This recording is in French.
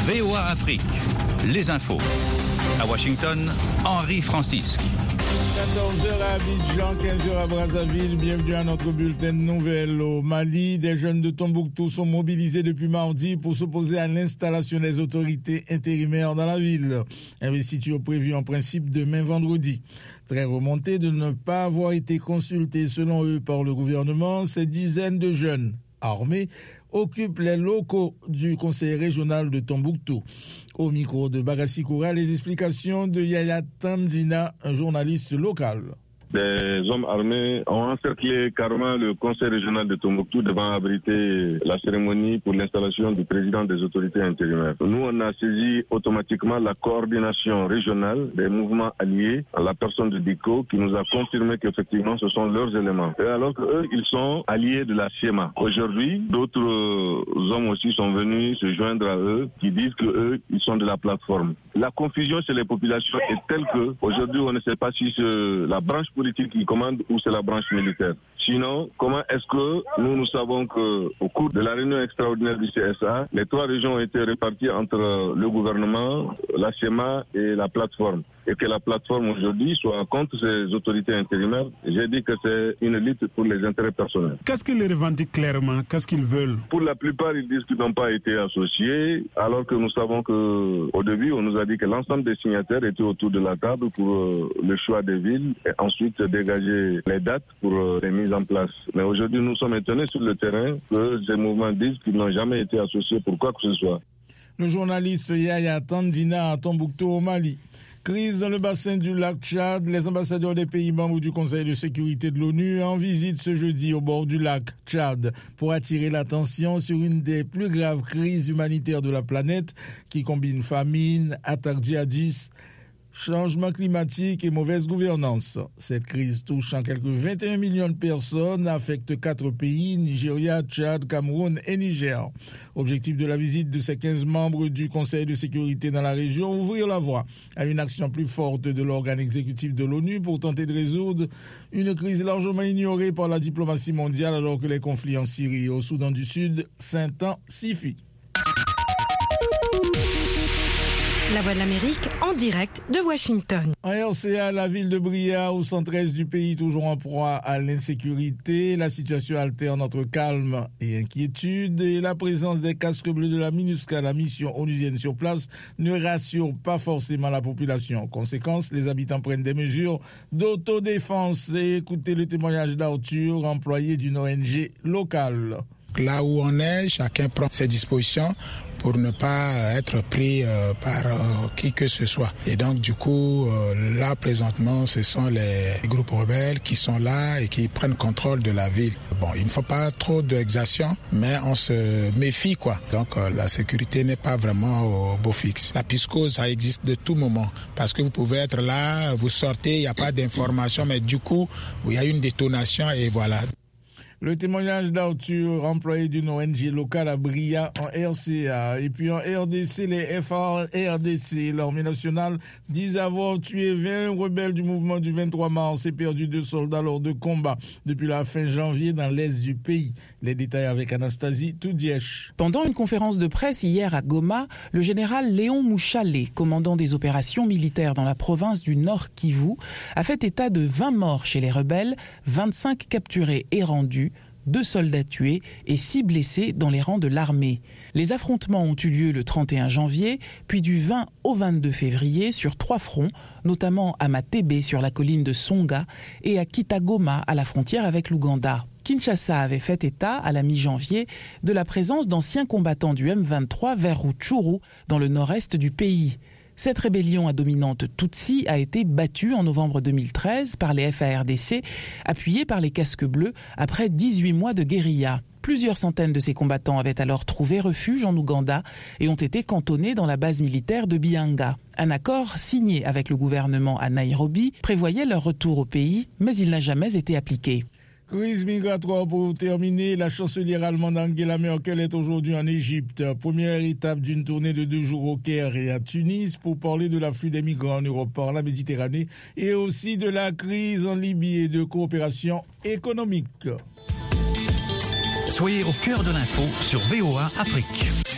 VOA Afrique, les infos. À Washington, Henri Francisque. 14h à Abidjan, 15h à Brazzaville. Bienvenue à notre bulletin de nouvelles. Au Mali, des jeunes de Tombouctou sont mobilisés depuis mardi pour s'opposer à l'installation des autorités intérimaires dans la ville. Investiture prévue en principe demain vendredi. Très remontés de ne pas avoir été consultés selon eux par le gouvernement, ces dizaines de jeunes armés occupent les locaux du conseil régional de Tombouctou. Au micro de Bagassi Koura, les explications de Yaya Tandina, un journaliste local. Des hommes armés ont encerclé carrément le conseil régional de Tombouctou devant abriter la cérémonie pour l'installation du président des autorités intérimaires. Nous, on a saisi automatiquement la coordination régionale des mouvements alliés à la personne de DICO qui nous a confirmé qu'effectivement ce sont leurs éléments. Et alors qu'eux, ils sont alliés de la CIEMA. Aujourd'hui, d'autres hommes aussi sont venus se joindre à eux qui disent qu'eux, ils sont de la plateforme. La confusion chez les populations est telle que aujourd'hui, on ne sait pas si c'est la branche politique qui commande ou c'est la branche militaire. Sinon, comment est-ce que nous savons qu'au cours de la réunion extraordinaire du CSA, les 3 régions ont été réparties entre le gouvernement, la CIEMA et la plateforme. Et que la plateforme aujourd'hui soit contre ces autorités intérimaires, j'ai dit que c'est une lutte pour les intérêts personnels. Qu'est-ce qu'ils revendiquent clairement? Qu'est-ce qu'ils veulent? Pour la plupart, ils disent qu'ils n'ont pas été associés, alors que nous savons qu'au début, on nous a dit que l'ensemble des signataires étaient autour de la table pour le choix des villes et ensuite dégager les dates pour les mises en place. Mais aujourd'hui, nous sommes étonnés sur le terrain que ces mouvements disent qu'ils n'ont jamais été associés pour quoi que ce soit. Le journaliste Yaya Tandina à Tombouctou au Mali. Crise dans le bassin du lac Tchad. Les ambassadeurs des pays membres du Conseil de sécurité de l'ONU en visite ce jeudi au bord du lac Tchad pour attirer l'attention sur une des plus graves crises humanitaires de la planète qui combine famine, attaques djihadistes, changement climatique et mauvaise gouvernance. Cette crise touchant quelques 21 millions de personnes affecte 4 pays, Nigeria, Tchad, Cameroun et Niger. Objectif de la visite de ces 15 membres du Conseil de sécurité dans la région, ouvrir la voie à une action plus forte de l'organe exécutif de l'ONU pour tenter de résoudre une crise largement ignorée par la diplomatie mondiale alors que les conflits en Syrie et au Soudan du Sud s'intensifient. La Voix de l'Amérique en direct de Washington. En RCA, la ville de Bria, au centre-est du pays, toujours en proie à l'insécurité. La situation alterne entre calme et inquiétude. Et la présence des casques bleus de la MINUSCA, la mission onusienne sur place, ne rassure pas forcément la population. En conséquence, les habitants prennent des mesures d'autodéfense. Et écoutez le témoignage d'Arthur, employé d'une ONG locale. Là où on est, chacun prend ses dispositions pour ne pas être pris par qui que ce soit. Et donc du coup, là présentement, ce sont les groupes rebelles qui sont là et qui prennent contrôle de la ville. Bon, il ne faut pas trop d'exactions, mais on se méfie quoi. Donc la sécurité n'est pas vraiment au beau fixe. La psychose, ça existe de tout moment. Parce que vous pouvez être là, vous sortez, il n'y a pas d'information, mais du coup, il y a une détonation et voilà. Le témoignage d'Arthur, employé d'une ONG locale à Bria en RCA. Et puis en RDC, les FARDC, l'armée nationale, disent avoir tué 20 rebelles du mouvement du 23 mars et perdu 2 soldats lors de combats depuis la fin janvier dans l'est du pays. Les détails avec Anastasie Toudièche. Pendant une conférence de presse hier à Goma, le général Léon Mouchalé, commandant des opérations militaires dans la province du Nord Kivu, a fait état de 20 morts chez les rebelles, 25 capturés et rendus, 2 soldats tués et 6 blessés dans les rangs de l'armée. Les affrontements ont eu lieu le 31 janvier, puis du 20 au 22 février sur 3 fronts, notamment à Matebe sur la colline de Songa et à Kitagoma à la frontière avec l'Ouganda. Kinshasa avait fait état, à la mi-janvier, de la présence d'anciens combattants du M23 vers Rutshuru, dans le nord-est du pays. Cette rébellion à dominante Tutsi a été battue en novembre 2013 par les FARDC, appuyés par les casques bleus, après 18 mois de guérilla. Plusieurs centaines de ces combattants avaient alors trouvé refuge en Ouganda et ont été cantonnés dans la base militaire de Bianga. Un accord signé avec le gouvernement à Nairobi prévoyait leur retour au pays, mais il n'a jamais été appliqué. Crise migratoire pour terminer. La chancelière allemande Angela Merkel est aujourd'hui en Égypte. Première étape d'une tournée de 2 jours au Caire et à Tunis pour parler de l'afflux des migrants en Europe par la Méditerranée et aussi de la crise en Libye et de coopération économique. Soyez au cœur de l'info sur VOA Afrique.